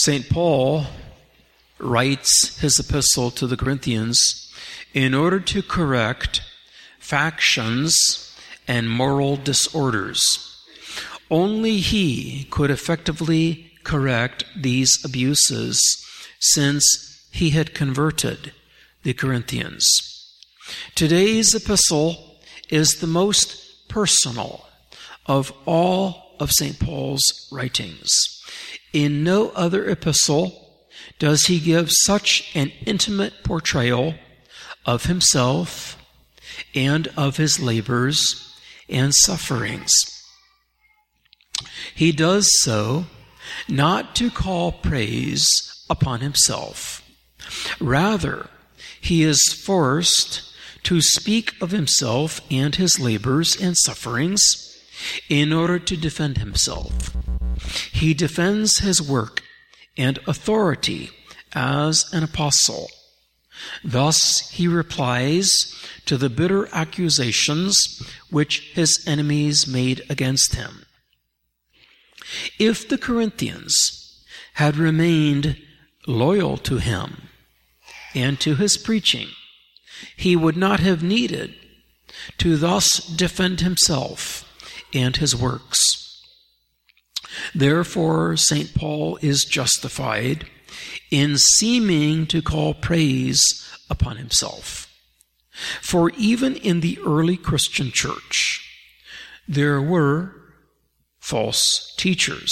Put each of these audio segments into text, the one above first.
St. Paul writes his epistle to the Corinthians in order to correct factions and moral disorders. Only he could effectively correct these abuses since he had converted the Corinthians. Today's epistle is the most personal of all of St. Paul's writings. In no other epistle does he give such an intimate portrayal of himself and of his labors and sufferings. He does so not to call praise upon himself. Rather, he is forced to speak of himself and his labors and sufferings in order to defend himself. He defends his work and authority as an apostle. Thus, he replies to the bitter accusations which his enemies made against him. If the Corinthians had remained loyal to him and to his preaching, he would not have needed to thus defend himself and his works. Therefore, St. Paul is justified in seeming to call praise upon himself. For even in the early Christian church, there were false teachers.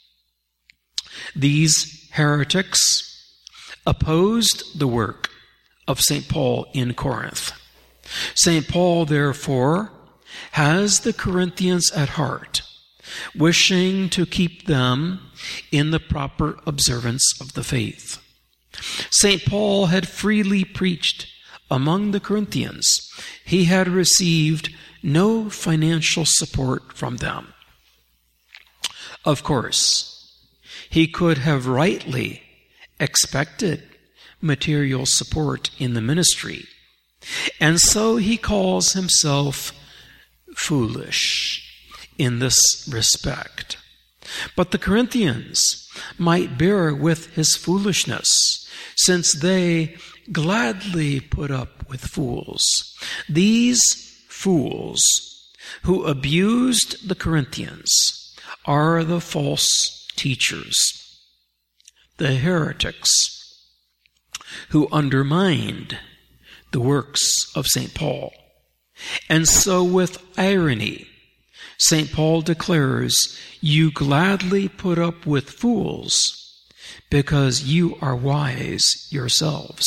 These heretics opposed the work of St. Paul in Corinth. St. Paul, therefore, has the Corinthians at heart, wishing to keep them in the proper observance of the faith. St. Paul had freely preached among the Corinthians. He had received no financial support from them. Of course, he could have rightly expected material support in the ministry, and so he calls himself foolish in this respect. But the Corinthians might bear with his foolishness, since they gladly put up with fools. These fools who abused the Corinthians are the false teachers, the heretics who undermined the works of St. Paul. And so with irony, St. Paul declares, "You gladly put up with fools because you are wise yourselves."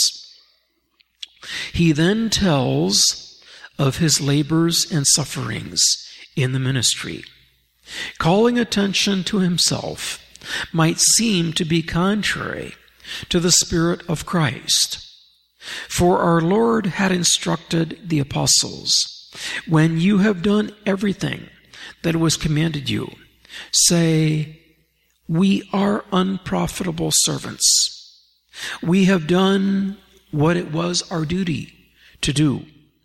He then tells of his labors and sufferings in the ministry. Calling attention to himself might seem to be contrary to the Spirit of Christ. For our Lord had instructed the apostles, "When you have done everything that was commanded you, say, 'We are unprofitable servants. We have done what it was our duty to do.'"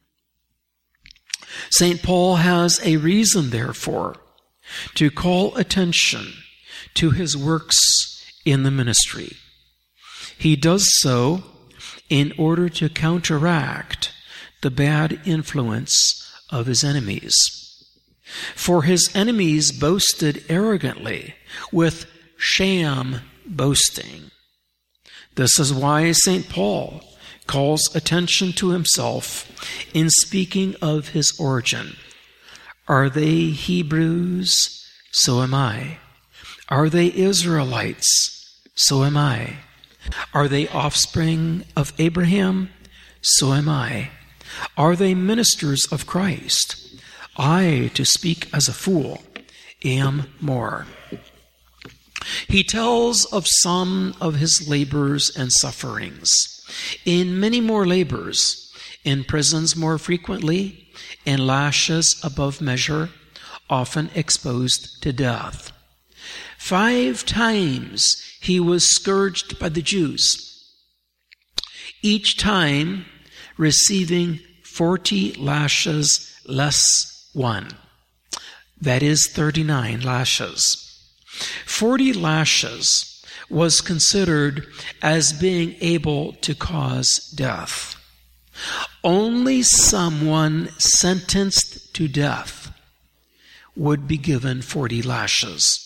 St. Paul has a reason, therefore, to call attention to his works in the ministry. He does so in order to counteract the bad influence of his enemies. For his enemies boasted arrogantly with sham boasting. This is why St. Paul calls attention to himself in speaking of his origin. Are they Hebrews? So am I. Are they Israelites? So am I. Are they offspring of Abraham? So am I. Are they ministers of Christ? I, to speak as a fool, am more. He tells of some of his labors and sufferings. In many more labors, in prisons more frequently, in lashes above measure, often exposed to death. 5 times he was scourged by the Jews, each time receiving 40 lashes less 1. That is 39 lashes. 40 lashes was considered as being able to cause death. Only someone sentenced to death would be given 40 lashes.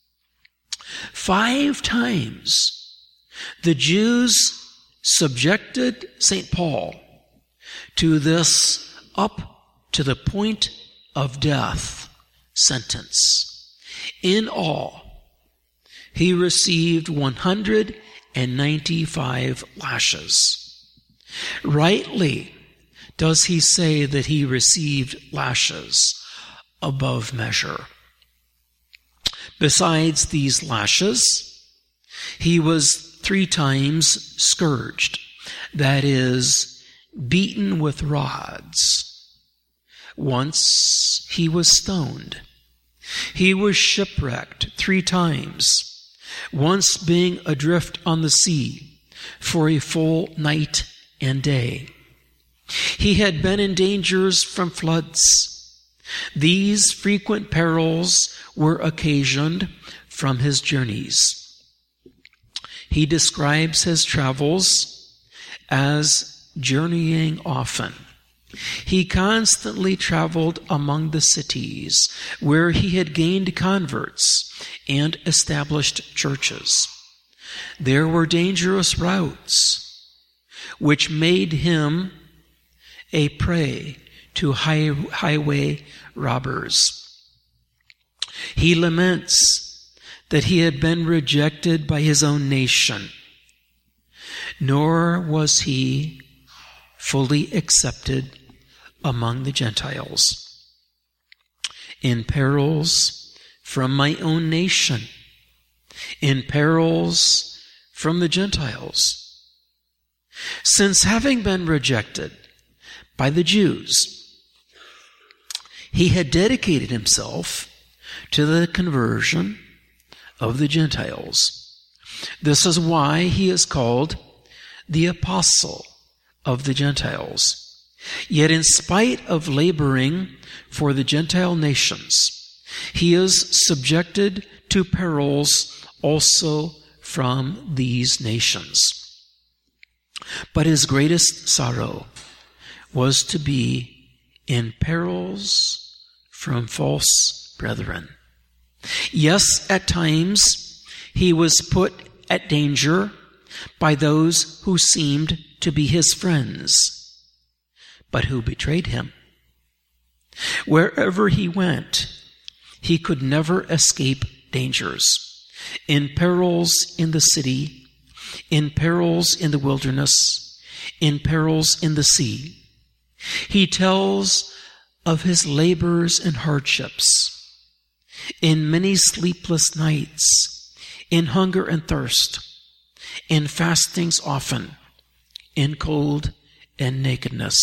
5 times the Jews subjected St. Paul to this up to the point of death sentence. In all, he received 195 lashes. Rightly does he say that he received lashes above measure. Besides these lashes, he was 3 times scourged, that is, beaten with rods. Once he was stoned. He was shipwrecked 3 times, once being adrift on the sea for a full night and day. He had been in dangers from floods. These frequent perils were occasioned from his journeys. He describes his travels as journeying often. He constantly traveled among the cities where he had gained converts and established churches. There were dangerous routes, which made him a prey to highway robbers. He laments that he had been rejected by his own nation, nor was he fully accepted among the Gentiles. In perils from my own nation, in perils from the Gentiles. Since having been rejected by the Jews, he had dedicated himself to the conversion of the Gentiles. This is why he is called the Apostle of the Gentiles. Yet in spite of laboring for the Gentile nations, he is subjected to perils also from these nations. But his greatest sorrow was to be in perils from false brethren. Yes, at times he was put at danger by those who seemed to be his friends, but who betrayed him. Wherever he went, he could never escape dangers. In perils in the city, in perils in the wilderness, in perils in the sea. He tells of his labors and hardships, in many sleepless nights, in hunger and thirst, in fastings often, in cold and nakedness.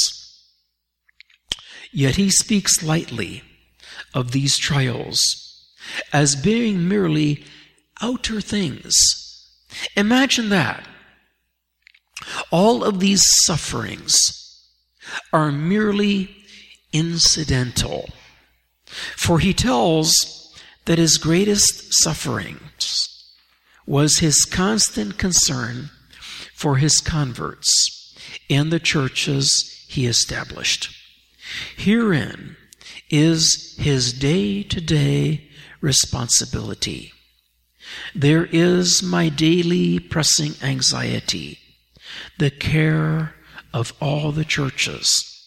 Yet he speaks lightly of these trials as being merely outer things. Imagine that. All of these sufferings are merely incidental. For he tells that his greatest sufferings was his constant concern for his converts and the churches he established. Herein is his day-to-day responsibility. There is my daily pressing anxiety, the care of all the churches.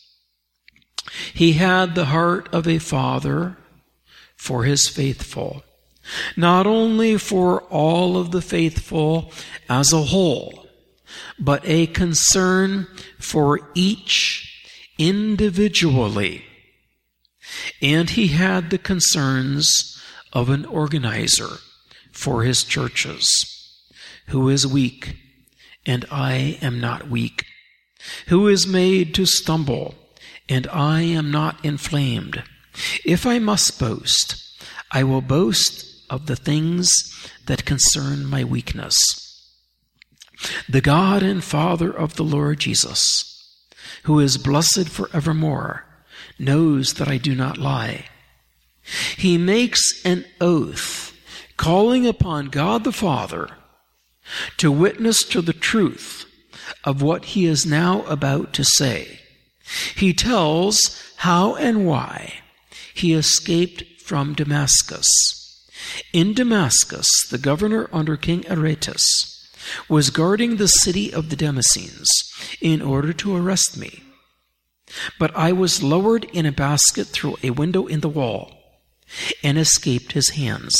He had the heart of a father for his faithful, not only for all of the faithful as a whole, but a concern for each individually. And he had the concerns of an organizer for his churches, who is weak, and I am not weak, who is made to stumble, and I am not inflamed. If I must boast, I will boast of the things that concern my weakness. The God and Father of the Lord Jesus, who is blessed forevermore, knows that I do not lie. He makes an oath, calling upon God the Father to witness to the truth of what he is now about to say. He tells how and why he escaped from Damascus. In Damascus, the governor under King Aretas was guarding the city of the Damascenes in order to arrest me. But I was lowered in a basket through a window in the wall and escaped his hands.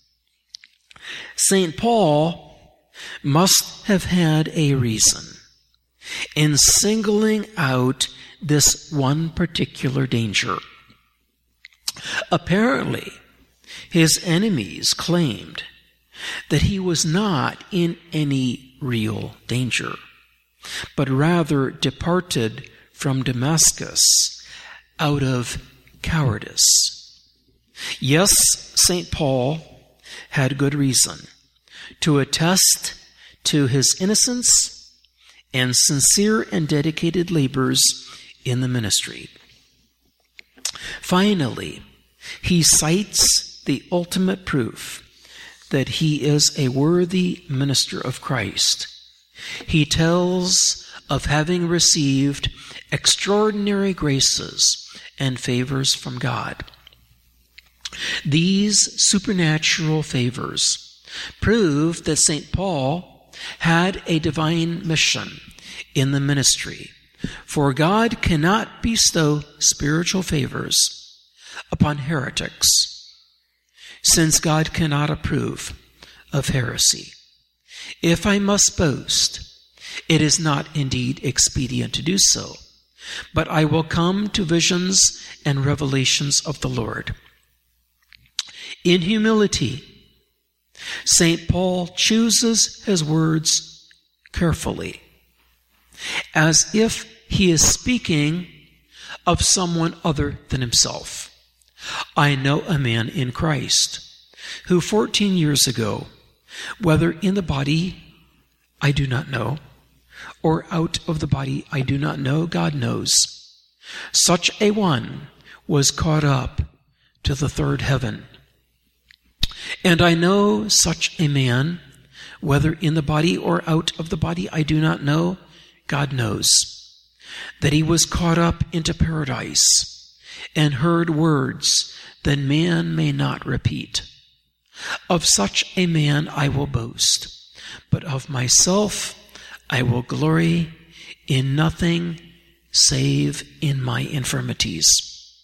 St. Paul must have had a reason in singling out this one particular danger. Apparently, his enemies claimed that he was not in any real danger, but rather departed from Damascus out of cowardice. Yes, St. Paul had good reason to attest to his innocence and sincere and dedicated labors in the ministry. Finally, he cites the ultimate proof that he is a worthy minister of Christ. He tells of having received extraordinary graces and favors from God. These supernatural favors prove that St. Paul had a divine mission in the ministry, for God cannot bestow spiritual favors upon heretics, since God cannot approve of heresy. If I must boast, it is not indeed expedient to do so, but I will come to visions and revelations of the Lord. In humility, St. Paul chooses his words carefully, as if he is speaking of someone other than himself. I know a man in Christ who 14 years ago, whether in the body I do not know, or out of the body I do not know, God knows, such a one was caught up to the third heaven. And I know such a man, whether in the body or out of the body I do not know, God knows, that he was caught up into paradise and heard words that man may not repeat. Of such a man I will boast, but of myself I will glory in nothing save in my infirmities.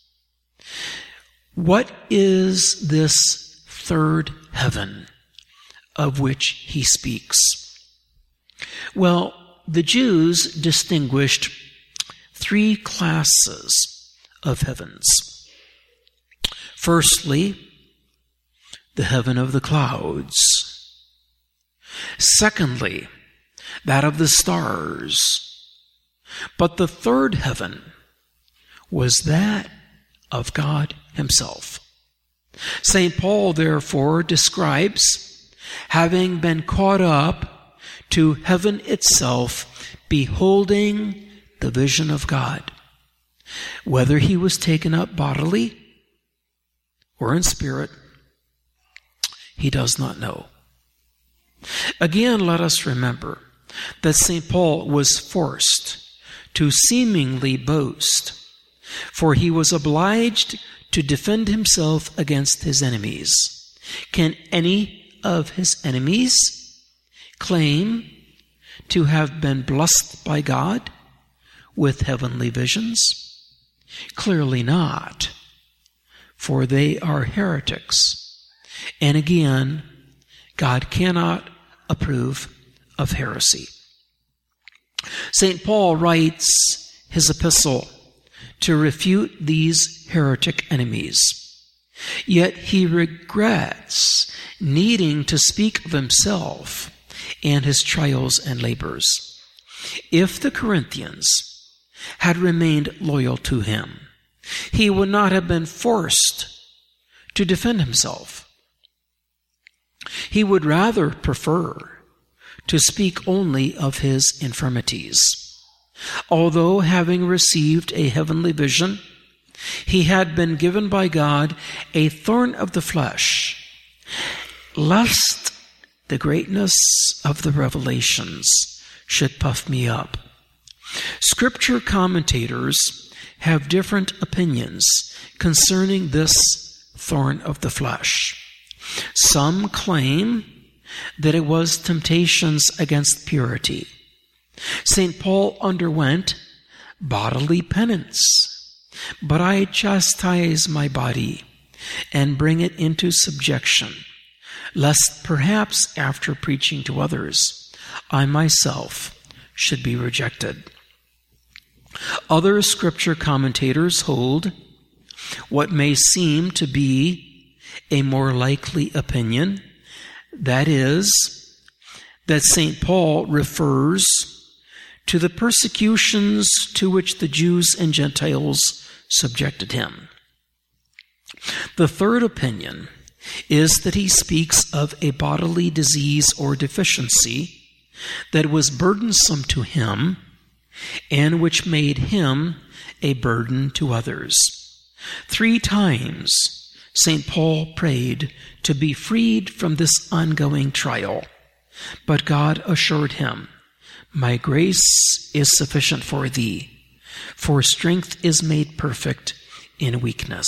What is this third heaven of which he speaks? Well, the Jews distinguished three classes of heavens. Firstly, the heaven of the clouds. Secondly, that of the stars. But the third heaven was that of God himself. St. Paul, therefore, describes having been caught up to heaven itself, beholding the vision of God. Whether he was taken up bodily or in spirit, he does not know. Again, let us remember that St. Paul was forced to seemingly boast, for he was obliged to defend himself against his enemies. Can any of his enemies claim to have been blessed by God with heavenly visions? Clearly not, for they are heretics. And again, God cannot approve of heresy. St. Paul writes his epistle to refute these heretic enemies. Yet he regrets needing to speak of himself and his trials and labors. If the Corinthians had remained loyal to him, he would not have been forced to defend himself. He would rather prefer to speak only of his infirmities. Although having received a heavenly vision, he had been given by God a thorn of the flesh, lest the greatness of the revelations should puff me up. Scripture commentators have different opinions concerning this thorn of the flesh. Some claim that it was temptations against purity. St. Paul underwent bodily penance. But I chastise my body and bring it into subjection, lest perhaps after preaching to others, I myself should be rejected. Other scripture commentators hold what may seem to be a more likely opinion, that is, that St. Paul refers to the persecutions to which the Jews and Gentiles subjected him. The third opinion is that he speaks of a bodily disease or deficiency that was burdensome to him and which made him a burden to others. 3 times St. Paul prayed to be freed from this ongoing trial, but God assured him, "My grace is sufficient for thee, for strength is made perfect in weakness."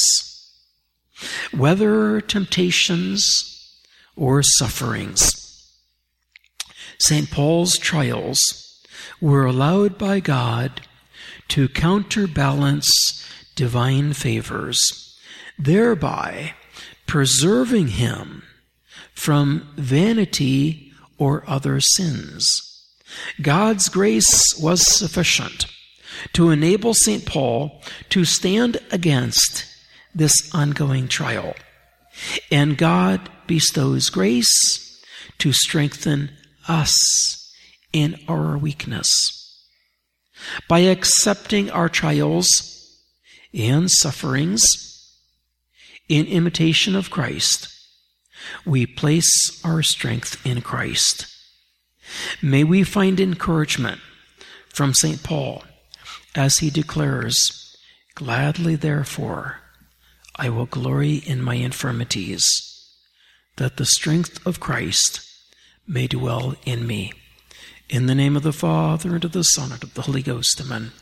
Whether temptations or sufferings, St. Paul's trials were allowed by God to counterbalance divine favors, thereby preserving him from vanity or other sins. God's grace was sufficient to enable St. Paul to stand against this ongoing trial, and God bestows grace to strengthen us in our weakness. By accepting our trials and sufferings in imitation of Christ, we place our strength in Christ. May we find encouragement from St. Paul as he declares, "Gladly, therefore, I will glory in my infirmities, that the strength of Christ may dwell in me." In the name of the Father, and of the Son, and of the Holy Ghost, amen.